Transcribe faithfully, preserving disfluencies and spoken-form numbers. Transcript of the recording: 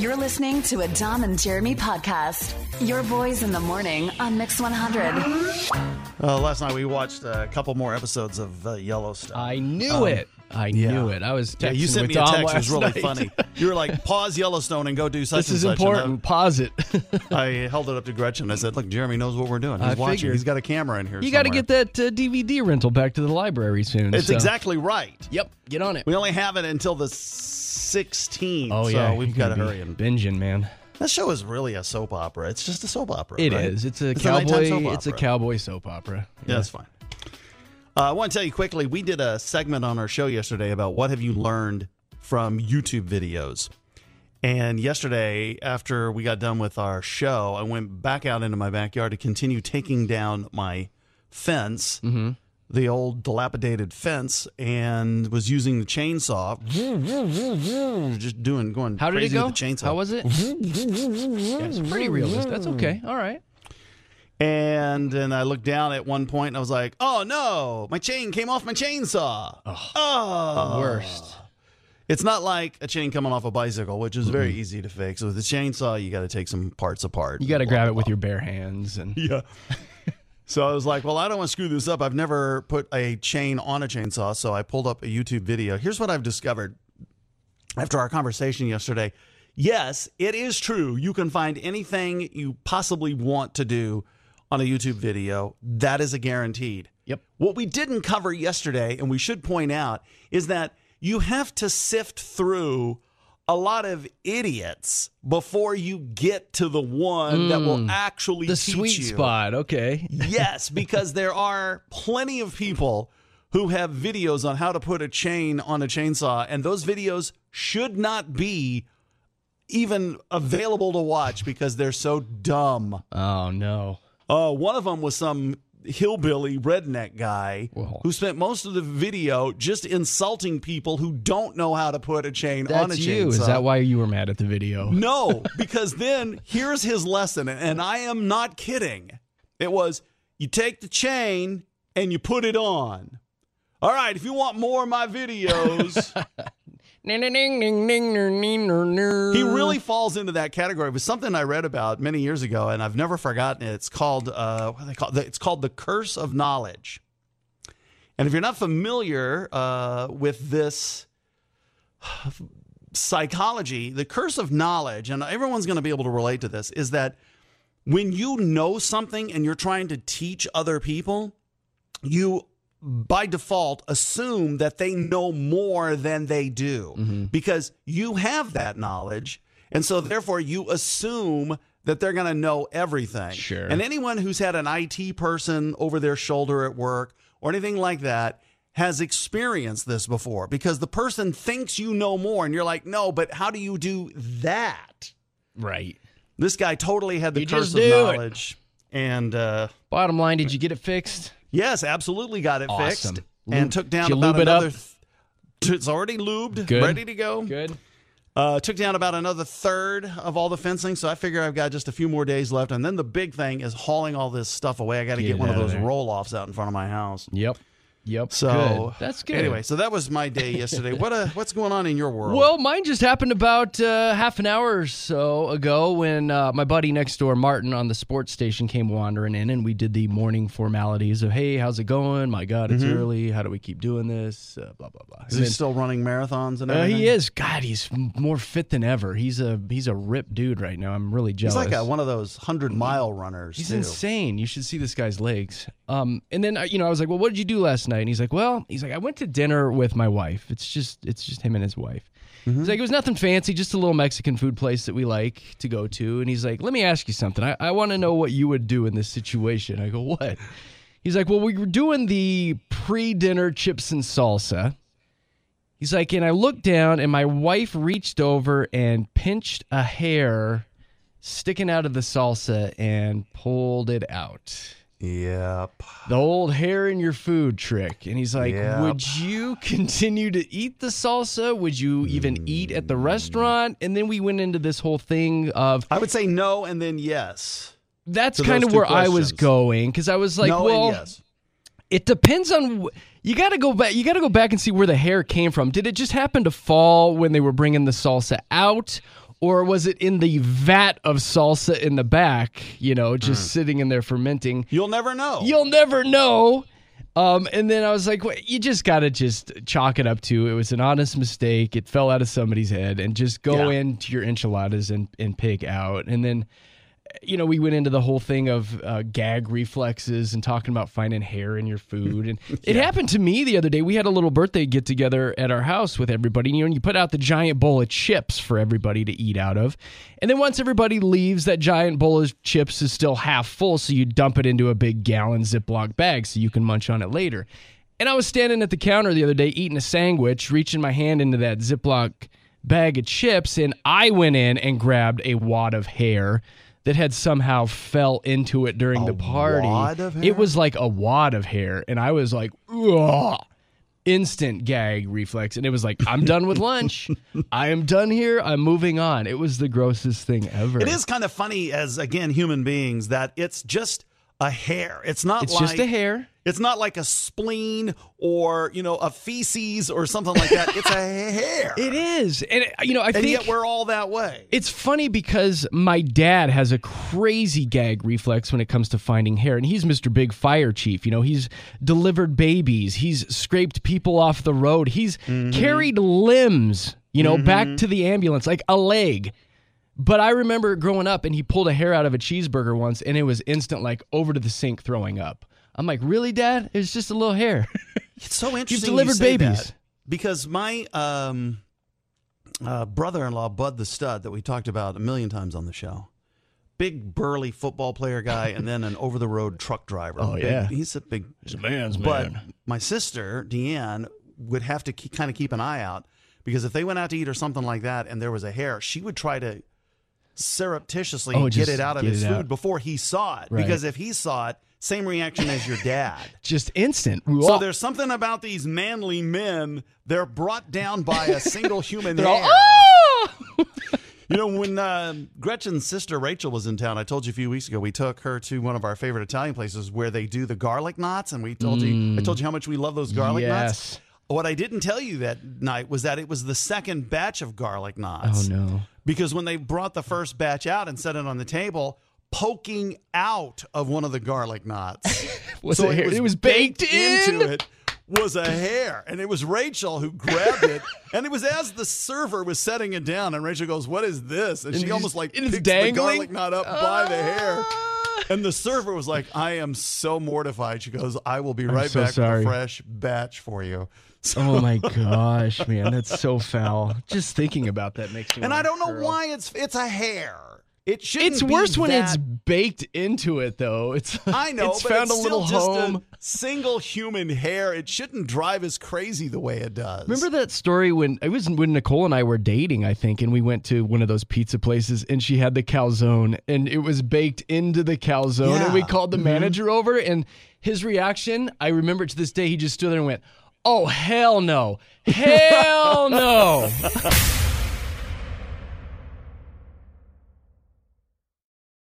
You're listening to a Dom and Jeremy podcast. Your boys in the morning on Mix one hundred. Uh, last night we watched a couple more episodes of uh, Yellowstone. I knew Um, it. I yeah. knew it. I was texting Yeah, you sent with me a Dom text. It was last really night. funny. You were like, pause Yellowstone and go do such This and is such. important. Pause it. And I, I held it up to Gretchen. I said, look, Jeremy knows what we're doing. He's I watching. figured. He's got a camera in here You got to somewhere. get that uh, D V D rental back to the library soon. It's so. exactly right. Yep. Get on it. We only have it until the sixteenth. Oh, so yeah. we've you got to gotta hurry. be And binging, man. that show is really a soap opera. It's just a soap opera. It right? is. It's a It's a nighttime cowboy. soap It's a opera. cowboy soap opera. Yeah, that's fine. Uh, I want to tell you quickly, we did a segment on our show yesterday about what have you learned from YouTube videos. And yesterday, after we got done with our show, I went back out into my backyard to continue taking down my fence, Mm-hmm. the old dilapidated fence, and was using the chainsaw. Just doing, going How did crazy it go? with the chainsaw. How was it? Yeah, it's pretty realistic. That's okay. All right. And then I looked down at one point and I was like, oh no, my chain came off my chainsaw. Oh, The worst. It's not like a chain coming off a bicycle, which is very easy to fix. With a chainsaw, you got to take some parts apart. You got to Blah, grab blah, it with blah. your bare hands. and Yeah. So I was like, well, I don't want to screw this up. I've never put a chain on a chainsaw, so I pulled up a YouTube video. Here's what I've discovered after our conversation yesterday. Yes, it is true. You can find anything you possibly want to do on a YouTube video. That is a guaranteed. Yep. What we didn't cover yesterday, and we should point out, is that you have to sift through a lot of idiots before you get to the one that will actually The teach sweet you. spot. Okay. Yes, because there are plenty of people who have videos on how to put a chain on a chainsaw, and those videos should not be even available to watch because they're so dumb. Oh, no. Uh, one of them was some hillbilly redneck guy Whoa. who spent most of the video just insulting people who don't know how to put a chain That's on a chainsaw. you. Is that why you were mad at the video? No, because then here's his lesson, and I am not kidding. It was, you take the chain and you put it on. All right, if you want more of my videos. He really falls into that category. It was something I read about many years ago, and I've never forgotten it. It's called, uh, what do they call it? It's called The Curse of Knowledge. And if you're not familiar uh, with this psychology, the curse of knowledge, and everyone's going to be able to relate to this, is that when you know something and you're trying to teach other people, you by default assume that they know more than they do Mm-hmm. because you have that knowledge. And so therefore you assume that they're going to know everything. Sure. And anyone who's had an I T person over their shoulder at work or anything like that has experienced this before because the person thinks you know more and you're like, no, but how do you do that? Right. This guy totally had the You curse just of do it. knowledge. And uh, Bottom line, did you get it fixed? yes, absolutely got it Awesome. fixed Lube- and took down did you about lube it another. up? Th- it's already lubed, Good. ready to go. Good. Uh, took down about another third of all the fencing, so I figure I've got just a few more days left. And then the big thing is hauling all this stuff away. I got to Get get it one of out of those there. roll-offs out in front of my house. Yep. Yep. So good. That's good. Anyway, so that was my day yesterday. What uh, what's going on in your world? Well, mine just happened about uh, half an hour or so ago when uh, my buddy next door, Martin, on the sports station came wandering in, and we did the morning formalities of, hey, how's it going? My God, it's early. How do we keep doing this? Uh, blah, blah, blah. is And he then- still running marathons and uh, everything? he is. God, he's m- more fit than ever. He's a he's a ripped dude right now. I'm really He's jealous. like a, one of those hundred-mile runners, He's too. insane. You should see this guy's legs. Um, and then uh, you know, I was like, "Well, what did you do last night?" And he's like, "Well, he's like, I went to dinner with my wife. It's just, it's just him and his wife." He's like, "It was nothing fancy, just a little Mexican food place that we like to go to." And he's like, "Let me ask you something. I, I want to know what you would do in this situation." I go, "What?" He's like, "Well, we were doing the pre-dinner chips and salsa." He's like, and I looked down, and my wife reached over and pinched a hair sticking out of the salsa and pulled it out. Yep. The old hair in your food trick. And he's like, Yep. would you continue to eat the salsa? Would you even eat at the restaurant? And then we went into this whole thing of, I would say no and then yes. that's to kind those of two where I was questions. going. Because I was like, no well, and yes. it depends on, wh- you got to go back. You got to go back and see where the hair came from. Did it just happen to fall when they were bringing the salsa out? Or was it in the vat of salsa in the back, you know, just mm. sitting in there fermenting? You'll never know. You'll never know. Um, and then I was like, well, you just got to just chalk it up to it was an honest mistake. It fell out of somebody's head, and just go yeah. into your enchiladas and, and pick out. And then, you know, we went into the whole thing of uh, gag reflexes and talking about finding hair in your food. And yeah. it happened to me the other day. We had a little birthday get together at our house with everybody. You know, and you put out the giant bowl of chips for everybody to eat out of. And then once everybody leaves, that giant bowl of chips is still half full. So you dump it into a big gallon Ziploc bag so you can munch on it later. And I was standing at the counter the other day eating a sandwich, reaching my hand into that Ziploc bag of chips. And I went in and grabbed a wad of hair that had somehow fell into it during a the party. Wad of hair? It was like a wad of hair, and I was like, ugh, instant gag reflex. And it was like, I'm done with lunch. I am done here. I'm moving on. It was the grossest thing ever. It is kind of funny as, again, human beings, that it's just a hair. It's not it's like... just a hair. It's not like a spleen or, you know, a feces or something like that. It's a hair. It is. And, you know, I and think... yet we're all that way. It's funny because my dad has a crazy gag reflex when it comes to finding hair. And he's Mister Big Fire Chief. You know, he's delivered babies. He's scraped people off the road. He's mm-hmm. carried limbs, you know, mm-hmm. back to the ambulance, like a leg. But I remember growing up, and he pulled a hair out of a cheeseburger once, and it was instant, like, over to the sink throwing up. I'm like, really, Dad? It's just a little hair. It's so interesting. You've delivered you say babies. That, because my um, uh, brother-in-law, Bud the Stud, that we talked about a million times on the show, big burly football player guy, and then an over-the-road truck driver. Oh, big, yeah. He's a big... He's a man's but man. My sister, Deanne, would have to keep, kind of keep an eye out, because if they went out to eat or something like that and there was a hair, she would try to surreptitiously oh, get it out of his food out. before he saw it. Right. Because if he saw it, same reaction as your dad. Just instant. So there's something about these manly men. They're brought down by a single human hair. All, oh! You know, when uh, Gretchen's sister Rachel was in town, I told you a few weeks ago, we took her to one of our favorite Italian places where they do the garlic knots, and we told mm. you, I told you how much we love those garlic yes. knots. What I didn't tell you that night was that it was the second batch of garlic knots. Oh, no. Because when they brought the first batch out and set it on the table, poking out of one of the garlic knots. was so it, it was, it was baked, baked in? into it was a hair. And it was Rachel who grabbed it. And it was as the server was setting it down. And Rachel goes, "What is this?" And, and she almost like picks the garlic knot up uh, by the hair. And the server was like, "I am so mortified." She goes, "I will be right so back sorry. with a fresh batch for you." So, oh my gosh, man, that's so foul. Just thinking about that makes me. And I don't know curl. why it's it's a hair. It shouldn't. It's be worse when that... it's baked into it, though. It's I know, it's but found it's a little still home. Just a single human hair. It shouldn't drive us crazy the way it does. Remember that story when it was when Nicole and I were dating, I think, and we went to one of those pizza places, and she had the calzone, and it was baked into the calzone, yeah. and we called the mm-hmm. manager over, and his reaction, I remember to this day, he just stood there and went, "Oh hell no, hell no."